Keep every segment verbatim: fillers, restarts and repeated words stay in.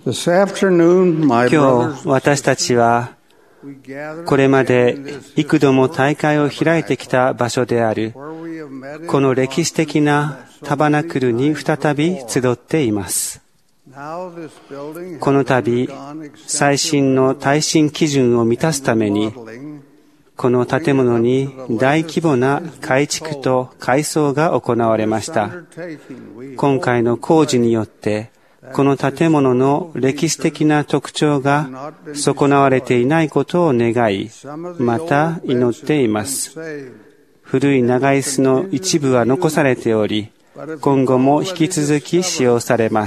今日私たちはこれまで幾度も大会を開いてきた場所であるこの歴史的なタバナクルに再び集っています。この度最新の耐震基準を満たすためにこの建物に大規模な改築と改装が行われました。今回の工事によってこの建物の歴史的な特徴が損なわれていないことを願い、また祈っています。古い長椅子の一部は残されており、今後も引き続き使用されます。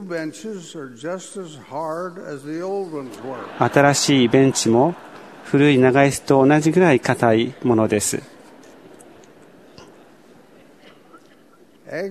新しいベンチも古い長椅子と同じぐらい硬いものです。今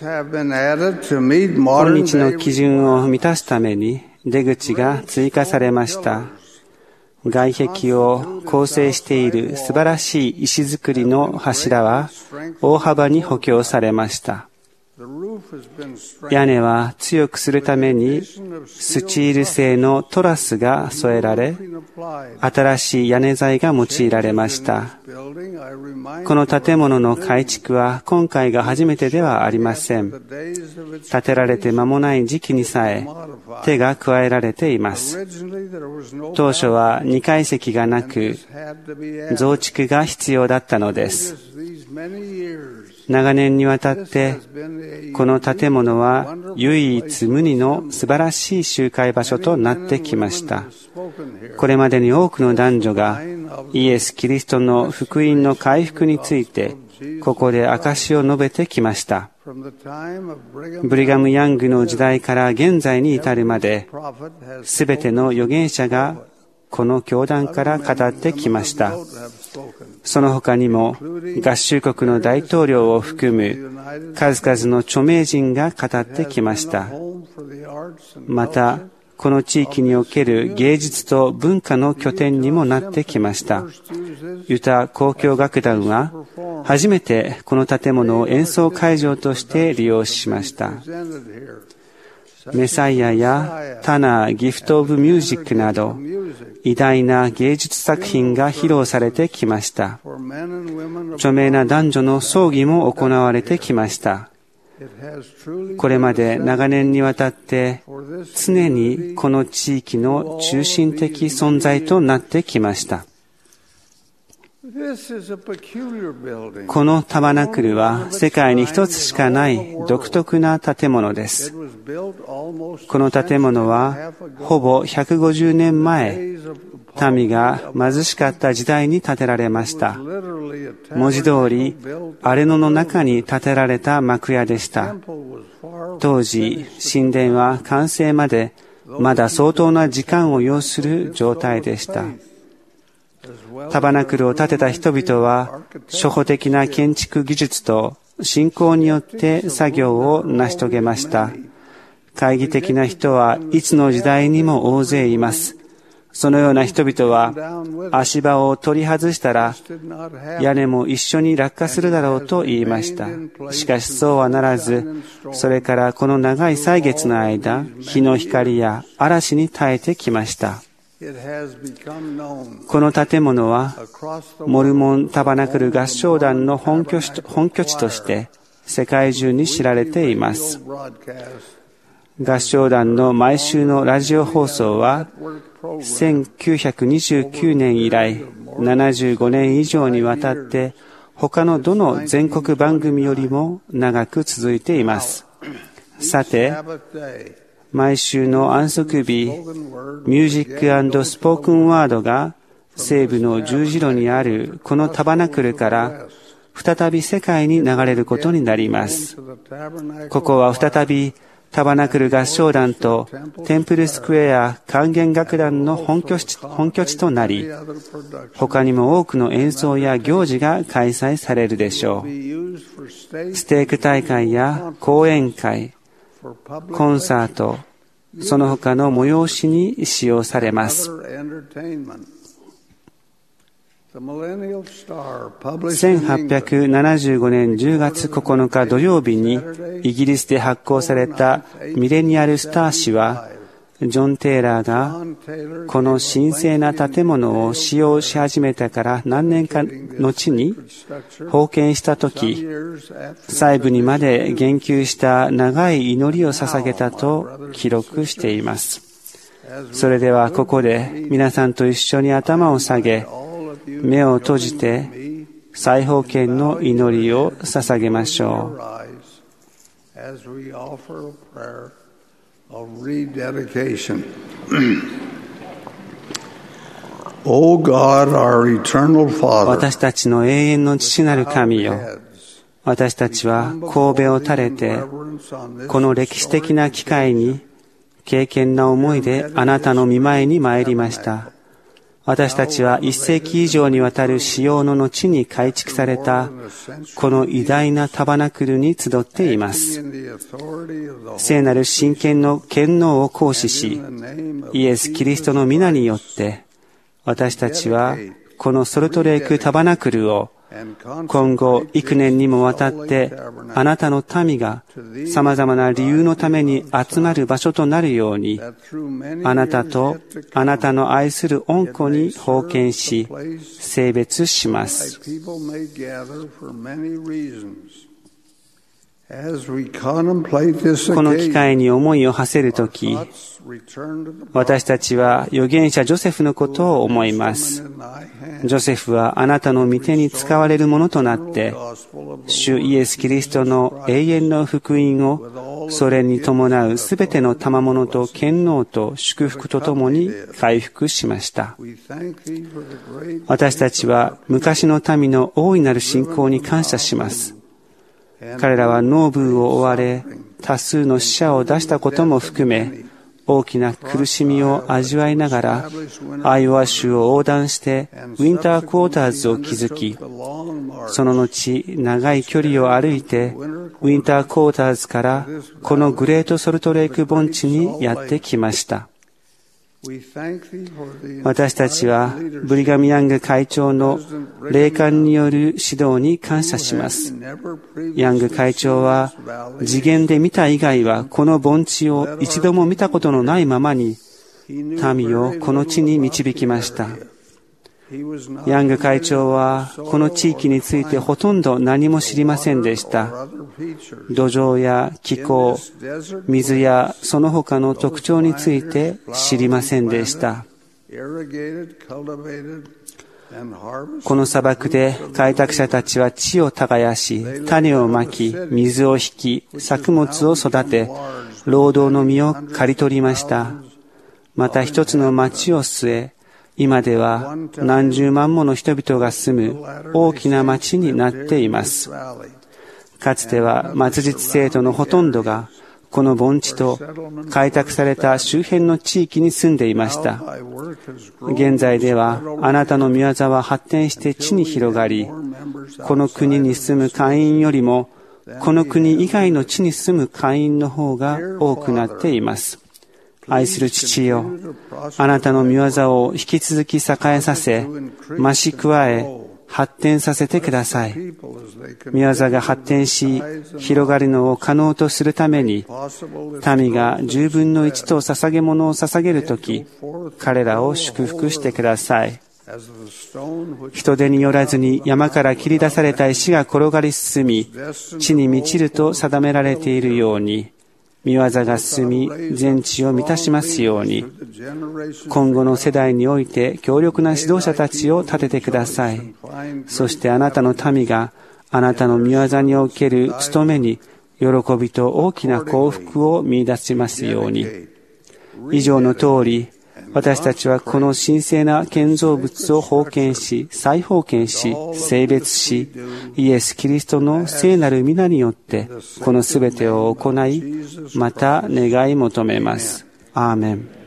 日の基準を満たすために出口が追加されました。外壁を構成している素晴らしい石造りの柱は大幅に補強されました。屋根は強くするためにスチール製のトラスが添えられ、新しい屋根材が用いられました。この建物の改築は今回が初めてではありません。建てられて間もない時期にさえ手が加えられています。当初はにかい席がなく増築が必要だったのです。長年にわたってこの建物は唯一無二の素晴らしい集会場所となってきました。これまでに多くの男女がイエス・キリストの福音の回復についてここで証しを述べてきました。ブリガム・ヤングの時代から現在に至るまで、すべての預言者がこの教団から語ってきました。その他にも合衆国の大統領を含む数々の著名人が語ってきました。またこの地域における芸術と文化の拠点にもなってきました。ユタ交響楽団は初めてこの建物を演奏会場として利用しました。メサイアやタナー・ギフト・オブ・ミュージックなど偉大な芸術作品が披露されてきました。著名な男女の葬儀も行われてきました。これまで長年にわたって常にこの地域の中心的存在となってきました。このタバナクルは世界に一つしかない独特な建物です。この建物はほぼひゃくごじゅうねんまえ、民が貧しかった時代に建てられました。文字通り荒れ野の中に建てられた幕屋でした。当時神殿は完成までまだ相当な時間を要する状態でした。タバナクルを建てた人々は初歩的な建築技術と信仰によって作業を成し遂げました。懐疑的な人はいつの時代にも大勢います。そのような人々は足場を取り外したら屋根も一緒に落下するだろうと言いました。しかしそうはならず、それからこの長い歳月の間、日の光や嵐に耐えてきました。この建物はモルモンタバナクル合唱団の本拠地と、本拠地として世界中に知られています。合唱団の毎週のラジオ放送はせんきゅうひゃくにじゅうきゅうねん以来ななじゅうごねん以上にわたって他のどの全国番組よりも長く続いています。さて、毎週の安息日、ミュージック&スポークンワードが西部の十字路にあるこのタバナクルから再び世界に流れることになります。ここは再びタバナクル合唱団とテンプルスクエア管弦楽団の本拠地、本拠地となり、他にも多くの演奏や行事が開催されるでしょう。ステーク大会や講演会、コンサート、その他の催しに使用されます。せんはっぴゃくななじゅうごねんじゅうがつここのか土曜日にイギリスで発行されたミレニアルスター誌はジョン・テイラーがこの神聖な建物を使用し始めてから何年か後に封建したとき、細部にまで言及した長い祈りを捧げたと記録しています。それではここで皆さんと一緒に頭を下げ、目を閉じて再封建の祈りを捧げましょう。 Of rededication. O God, our eternal Father, 私たちの永遠の父なる神よ、私たちは頭を垂れて、この歴史的な機会に敬虔な思いであなたの御前に参りました。私たちは一世紀以上にわたる使用の後に改築されたこの偉大なタバナクルに集っています。聖なる神権の権能を行使し、イエス・キリストの皆によって私たちはこのソルトレークタバナクルを今後幾年にもわたってあなたの民が様々な理由のために集まる場所となるように、あなたとあなたの愛する御子に奉献し聖別します。この機会に思いを馳せるとき、私たちは預言者ジョセフのことを思います。ジョセフはあなたの御手に使われるものとなって、主イエス・キリストの永遠の福音を、それに伴うすべての賜物と権能と祝福とともに回復しました。私たちは昔の民の大いなる信仰に感謝します。彼らは農夫を追われ、多数の死者を出したことも含め、大きな苦しみを味わいながら、アイオワ州を横断して、ウィンタークォーターズを築き、その後、長い距離を歩いて、ウィンタークォーターズから、このグレートソルトレイク盆地にやってきました。私たちはブリガム・ヤング会長の霊感による指導に感謝します。ヤング会長は次元で見た以外はこの盆地を一度も見たことのないままに民をこの地に導きました。ヤング会長はこの地域についてほとんど何も知りませんでした。土壌や気候、水やその他の特徴について知りませんでした。この砂漠で開拓者たちは地を耕し、種をまき、水を引き、作物を育て、労働の実を刈り取りました。また一つの町を据え、今では何十万もの人々が住む大きな町になっています。かつては末日生徒のほとんどがこの盆地と開拓された周辺の地域に住んでいました。現在ではあなたの御業は発展して地に広がり、この国に住む会員よりもこの国以外の地に住む会員の方が多くなっています。愛する父よ、あなたの御業を引き続き栄えさせ、増し加え、発展させてください。御業が発展し、広がるのを可能とするために、民が十分の一と捧げ物を捧げるとき、彼らを祝福してください。人手によらずに山から切り出された石が転がり進み、地に満ちると定められているように、御業が進み、全地を満たしますように、今後の世代において強力な指導者たちを立ててください。そしてあなたの民があなたの御業における務めに喜びと大きな幸福を見出しますように。以上の通り、私たちはこの神聖な建造物を奉献し、再奉献し、聖別し、イエス・キリストの聖なる皆によって、このすべてを行い、また願い求めます。アーメン。